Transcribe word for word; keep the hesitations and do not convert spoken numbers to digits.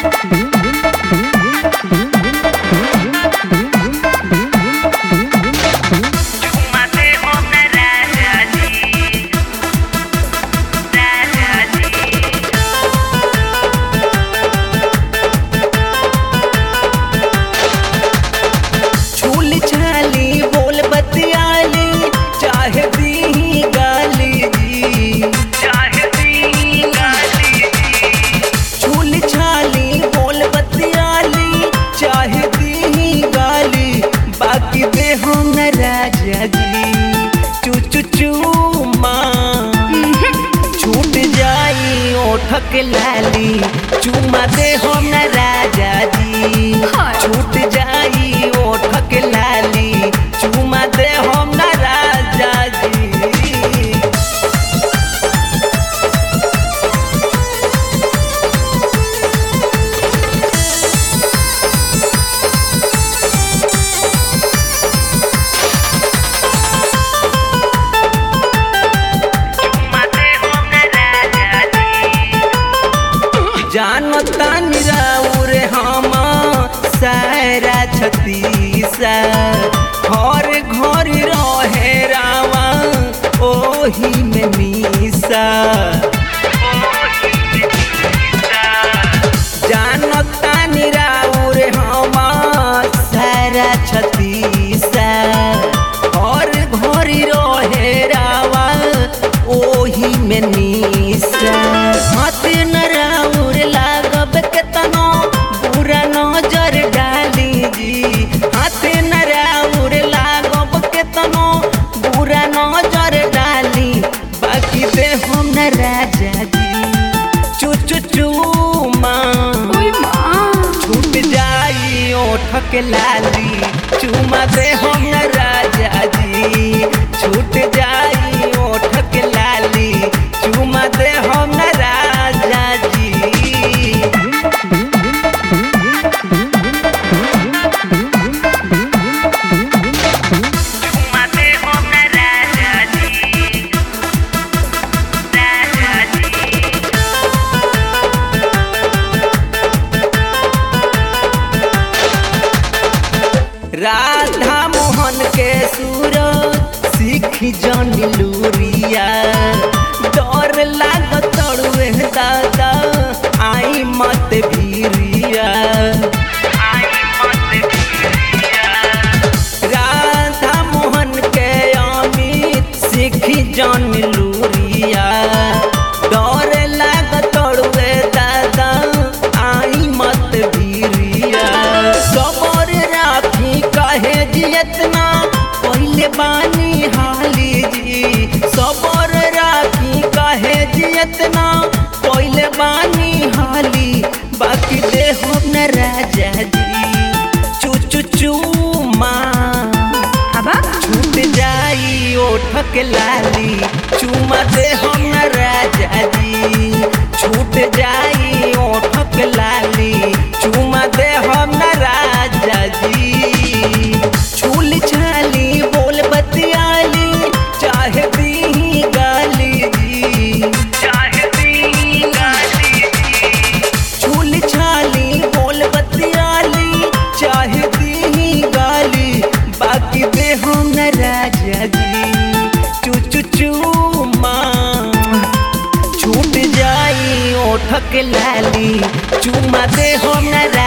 चू चू चू माँ छूट जाई ओठक लाली चुमा दे हम न राजा जी। छूट जाई ओठक लाली चुमा दे हम न राजा जी। जानता निराउर हम सारा छतीसा घर घर रहे रावा ओही में मीसा। जानता निराउर हम सारा छतीसा घर घर रहे रावा ओही में मीसा। हाथ नराउर लागब केतनो बुरा नजर डाली जी। हाथ नराउर लागब केतनो बुरा नजर डाली बाकी दे हम न राजा जी। चू चू चू माँ छूट जाई ओठक लाली चुमा दे हम न राजा जी। छूट जाई ओठक लाली चुमा दे हम न राजा जी। राधा मोहन के सुर सीख जन लूरिया डर लाग तड़ुए दादा आई मत भीरिया। राधा मोहन के अमित सीख जन लूरिया डर लाग तड़ुए दादा आई मत भीरिया। सबर राखी कहे जियतना पहले बानी हाली जी। सबर राखी कहे जियतना पहले बानी हाली बाकी दे हम न राजा जी। चू चू चू माँ छूट जाई ओठक लाली चुमा दे हम न राजा जी। छूट जाई ओठक लाली चुमा दे हम न राजा जी। छूल छाली बोल बतियाली चाहे दी गाली जी। चाहे दी गाली जी। छूल छाली बोल बतियाली चाहे दी गाली बाकी दे हम न राजा जी। चू चू चू माँ छूट जाई ओठक लाली चुमा दे हम न